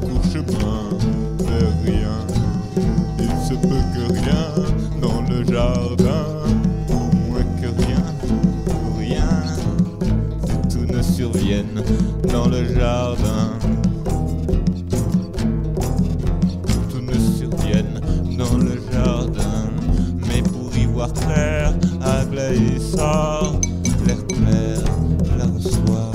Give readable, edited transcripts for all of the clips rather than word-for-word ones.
court chemin vers rien. Il se peut que rien dans le jardin, au moins que rien, tout ne survienne dans le jardin. Tout ne survienne dans le jardin, mais pour y voir clair, Aglaé sort, l'air clair la reçoit.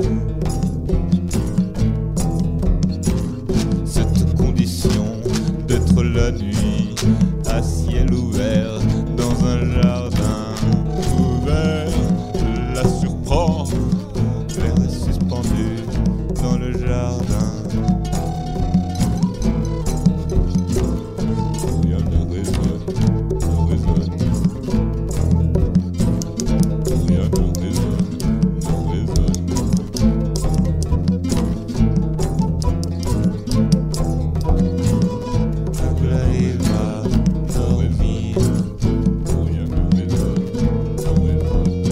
Cette condition d'être la nuit à ciel ouvert dans un jardin ouvert la surprend. L'air est suspendu dans le jardin. Rien ne résonne, ne résonne. Rien ne résonne, ne résonne. Aglaé va dormir. Rien ne résonne, ne résonne.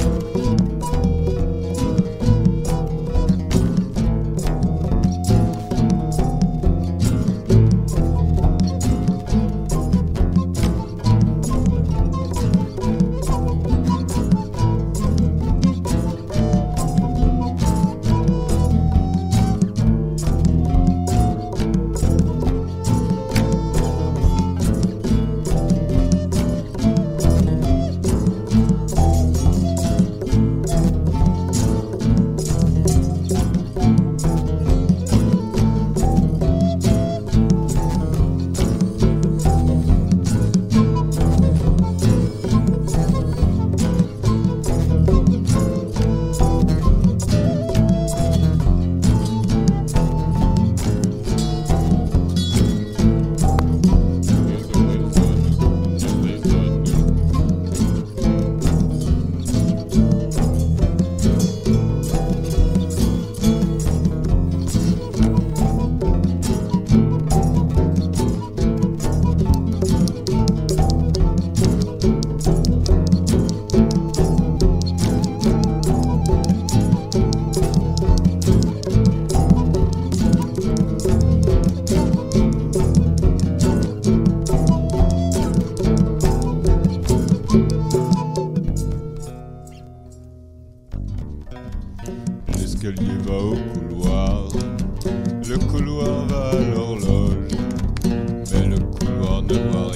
L'escalier va au couloir, le couloir va à l'horloge, mais le couloir ne voit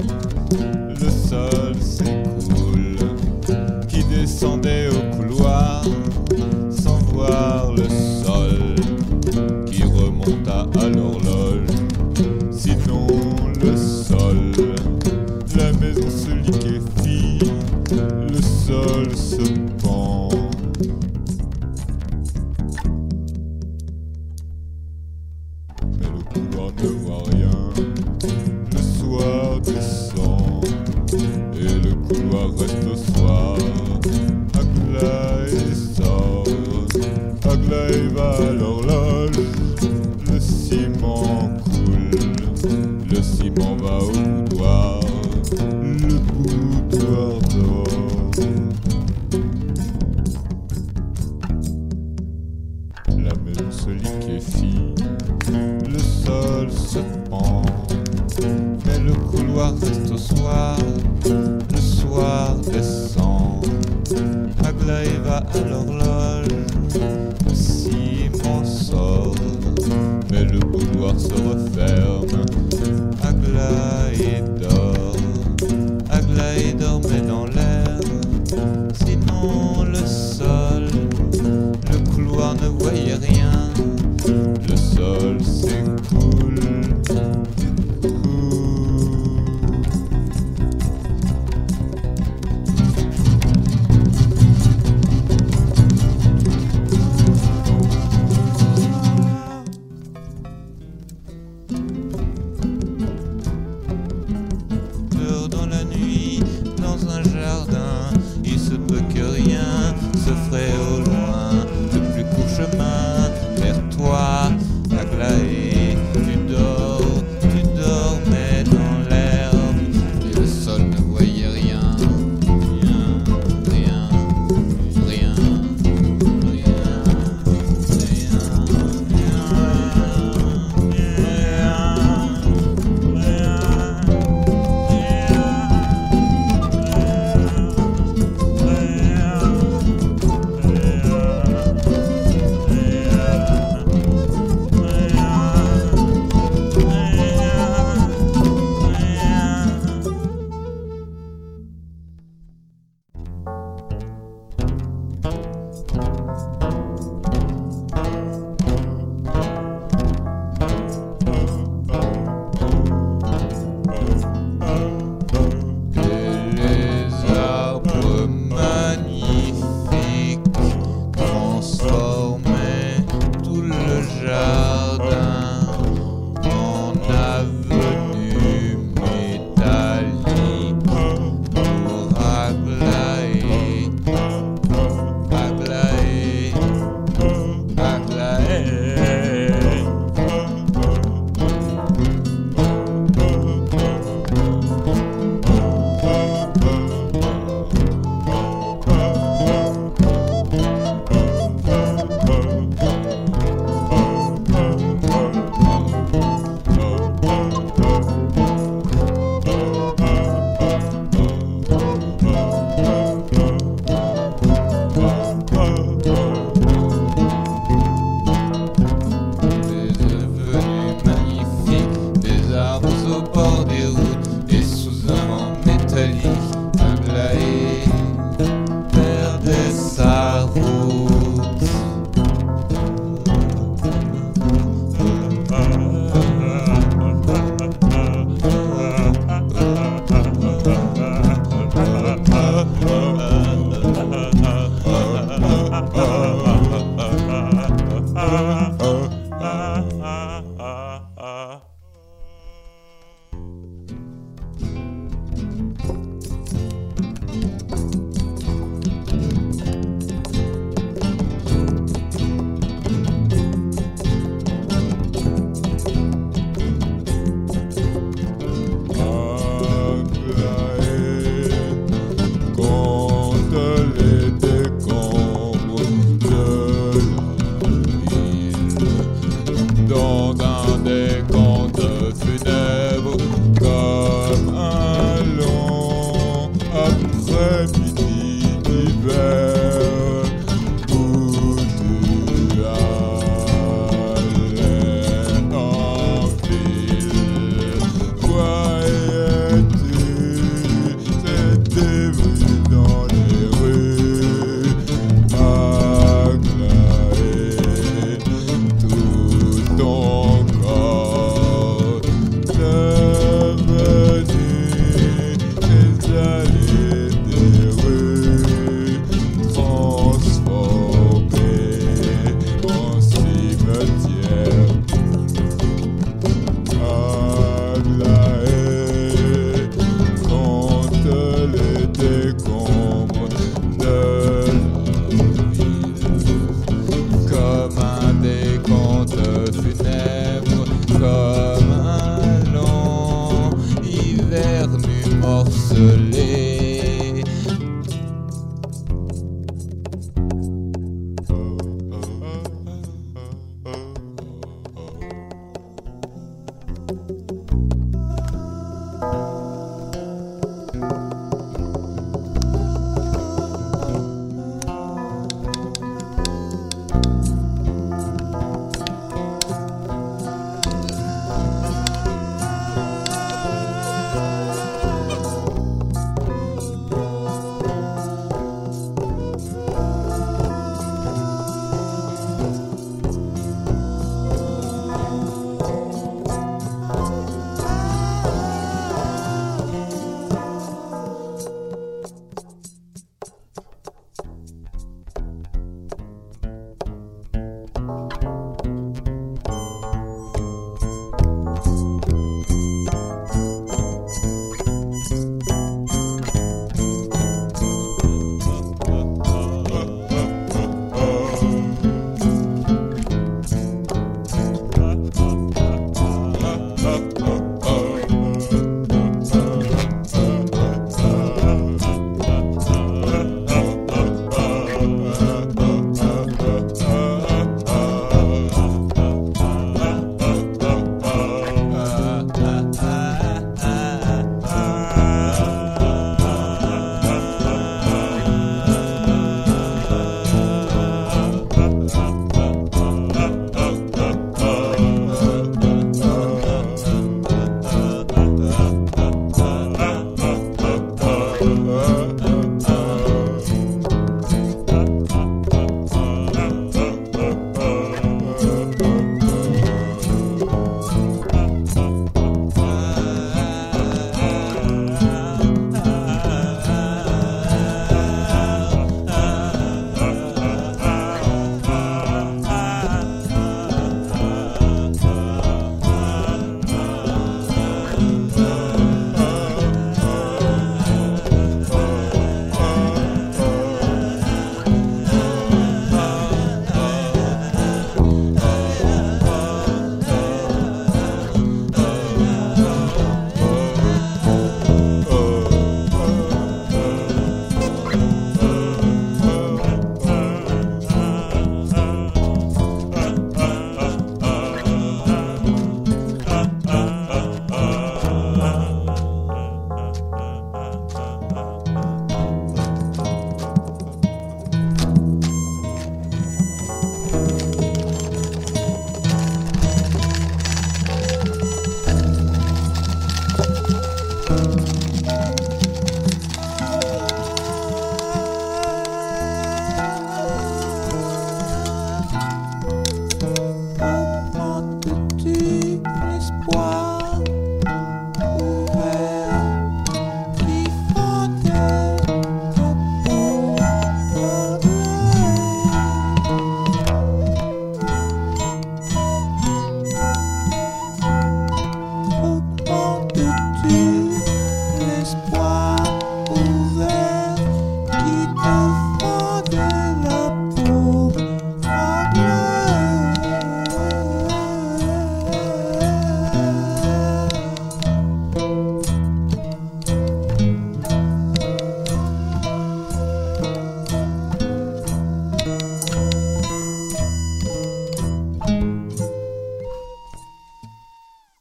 rien. Le sol s'écoule, qui descendait au couloir sans voir le sol, qui remonta à l'horloge. Sinon le sol, la maison se liquéfie, le sol se pend. Mais le couloir ne voit rien. Le soir descend et le couloir reste au soir. Aglaé sort, Aglaé va à l'horloge. Le ciment coule, le ciment va au boudoir. Le boudoir dort. La maison se liquéfie, le sol se pend, mais le couloir reste au soir. Le soir descend, Aglaé va à l'horloge. Le ciment sort, mais le boudoir se referme. Aglaé dort, Aglaé dormait dans l'air. Sinon le sol, le couloir ne voyait rien. Le sol s'écoule. Peur dans la nuit, dans un jardin, il se peut que rien se ferait au loin. Le plus court chemin vers toi, Aglaé, tu dormais dans l'herbe, et le sol ne voyait rien, rien, rien, rien, rien, rien, rien. Dans un décompte funèbre.